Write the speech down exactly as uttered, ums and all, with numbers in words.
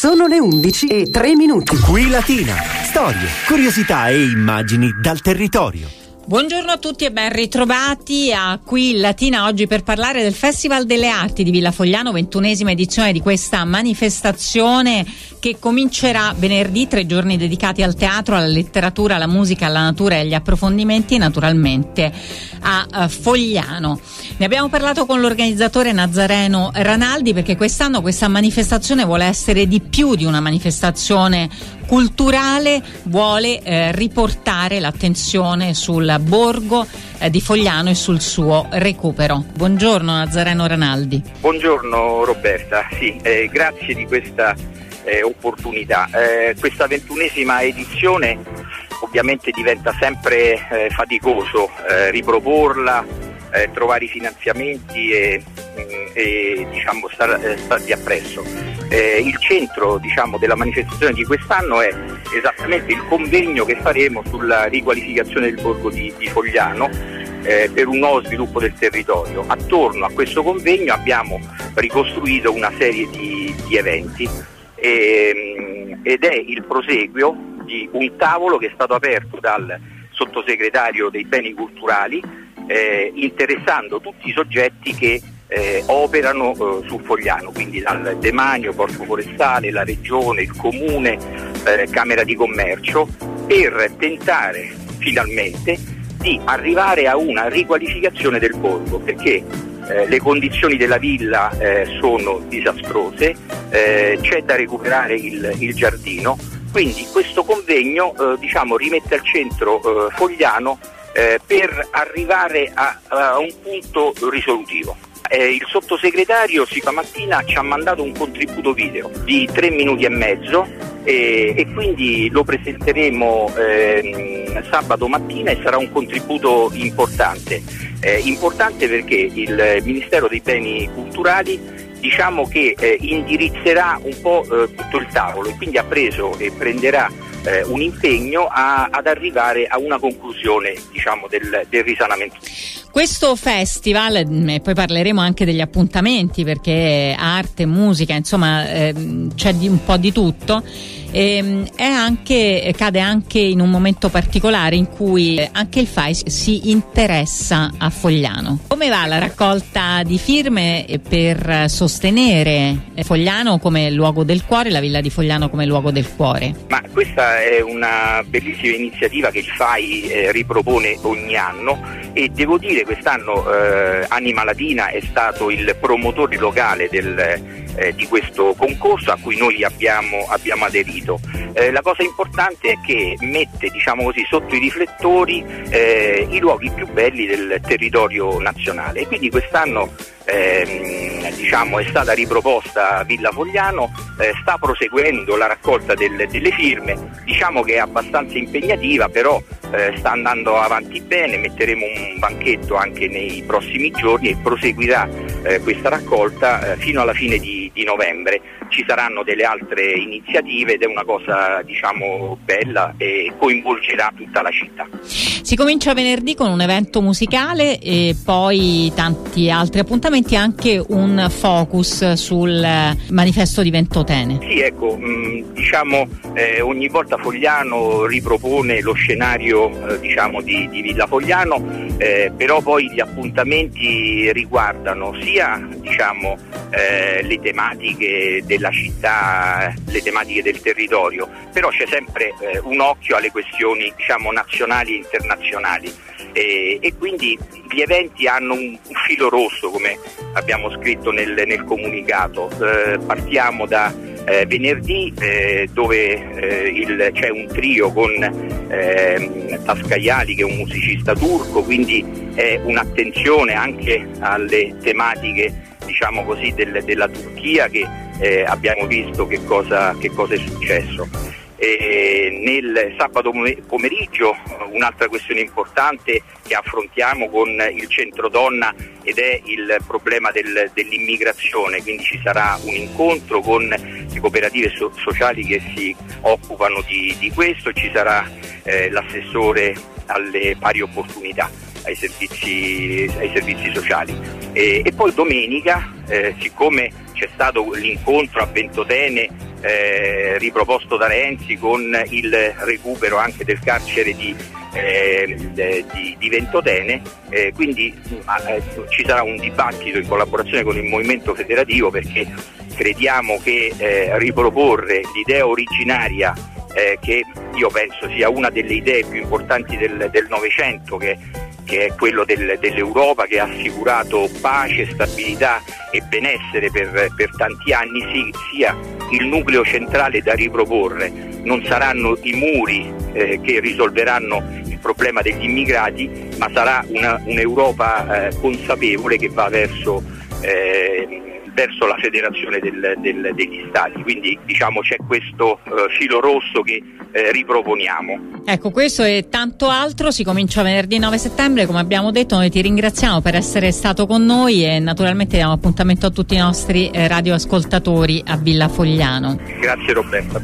Sono le undici e tre minuti. Qui Latina. Storie, curiosità e immagini dal territorio. Buongiorno a tutti e ben ritrovati a Qui Latina, oggi per parlare del Festival delle Arti di Villa Fogliano, ventunesima edizione di questa manifestazione che comincerà venerdì, tre giorni dedicati al teatro, alla letteratura, alla musica, alla natura e agli approfondimenti, naturalmente a uh, Fogliano. Ne abbiamo parlato con l'organizzatore Nazareno Ranaldi, perché quest'anno questa manifestazione vuole essere di più di una manifestazione culturale, vuole eh, riportare l'attenzione sul borgo eh, di Fogliano e sul suo recupero. Buongiorno Nazareno Ranaldi. Buongiorno Roberta, sì, eh, grazie di questa eh, opportunità. Eh, questa ventunesima edizione ovviamente diventa sempre eh, faticoso eh, riproporla, eh, trovare i finanziamenti e, e diciamo star, eh, stargli appresso. Eh, il centro diciamo della manifestazione di quest'anno è esattamente il convegno che faremo sulla riqualificazione del borgo di, di Fogliano eh, per un nuovo sviluppo del territorio. Attorno a questo convegno abbiamo ricostruito una serie di, di eventi e, ed è il proseguio di un tavolo che è stato aperto dal sottosegretario dei beni culturali eh, interessando tutti i soggetti che Eh, operano eh, su Fogliano, quindi dal demanio, Corpo Forestale, la Regione, il Comune, eh, Camera di Commercio, per tentare finalmente di arrivare a una riqualificazione del borgo, perché eh, le condizioni della villa eh, sono disastrose, eh, c'è da recuperare il, il giardino, quindi questo convegno eh, diciamo rimette al centro eh, Fogliano eh, per arrivare a, a un punto risolutivo. Eh, il sottosegretario stamattina ci ha mandato un contributo video di tre minuti e mezzo e, e quindi lo presenteremo eh, sabato mattina e sarà un contributo importante. Eh, importante perché il Ministero dei Beni Culturali diciamo che eh, indirizzerà un po' eh, tutto il tavolo e quindi ha preso e prenderà eh, un impegno a, ad arrivare a una conclusione diciamo del, del risanamento. Questo festival, e poi parleremo anche degli appuntamenti perché arte, musica, insomma eh, c'è di un po' di tutto, eh, è anche, cade anche in un momento particolare in cui anche il F A I si interessa a Fogliano. Come va la raccolta di firme per sostenere Fogliano come luogo del cuore, la Villa di Fogliano come luogo del cuore? Ma questa è una bellissima iniziativa che il F A I eh, ripropone ogni anno e devo dire quest'anno eh, Anima Latina è stato il promotore locale del, eh, di questo concorso a cui noi abbiamo, abbiamo aderito. Eh, la cosa importante è che mette diciamo così sotto i riflettori eh, i luoghi più belli del territorio nazionale e quindi quest'anno eh, diciamo è stata riproposta Villa Fogliano, eh, sta proseguendo la raccolta del, delle firme, diciamo che è abbastanza impegnativa però eh, sta andando avanti bene, metteremo un banchetto anche nei prossimi giorni e proseguirà eh, questa raccolta eh, fino alla fine di, di novembre. Ci saranno delle altre iniziative ed è una cosa diciamo bella e coinvolgerà tutta la città. Si comincia venerdì con un evento musicale e poi tanti altri appuntamenti, anche un focus sul manifesto di Ventotene. Sì, ecco, mh, diciamo eh, ogni volta Fogliano ripropone lo scenario eh, diciamo di, di Villa Fogliano, eh, però poi gli appuntamenti riguardano sia diciamo eh, le tematiche della città, le tematiche del territorio, però c'è sempre eh, un occhio alle questioni diciamo nazionali e internazionali e, e quindi gli eventi hanno un, un filo rosso, come abbiamo scritto nel, nel comunicato. Eh, partiamo da eh, venerdì eh, dove eh, il, c'è un trio con eh, Tascaiali, che è un musicista turco, quindi è un'attenzione anche alle tematiche diciamo così del, della Turchia, che eh, abbiamo visto che cosa, che cosa è successo. E nel sabato pomeriggio un'altra questione importante che affrontiamo con il centro donna ed è il problema del, dell'immigrazione, quindi ci sarà un incontro con le cooperative so- sociali che si occupano di, di questo, ci sarà eh, l'assessore alle pari opportunità, ai servizi, ai servizi sociali e, e poi domenica eh, siccome c'è stato l'incontro a Ventotene eh, riproposto da Renzi con il recupero anche del carcere di, eh, di, di Ventotene, eh, quindi eh, ci sarà un dibattito in collaborazione con il Movimento Federativo, perché crediamo che eh, riproporre l'idea originaria, eh, che io penso sia una delle idee più importanti del, del Novecento, che, che è quello del, dell'Europa, che ha assicurato pace, stabilità e benessere per, per tanti anni, si, sia il nucleo centrale da riproporre. Non saranno i muri eh, che risolveranno il problema degli immigrati, ma sarà una, un'Europa eh, consapevole, che va verso eh, verso la federazione del, del, degli stati. Quindi diciamo c'è questo uh, filo rosso che eh, riproponiamo. Ecco, questo e tanto altro si comincia venerdì nove settembre, come abbiamo detto. Noi ti ringraziamo per essere stato con noi e naturalmente diamo appuntamento a tutti i nostri eh, radioascoltatori a Villa Fogliano. Grazie Roberta.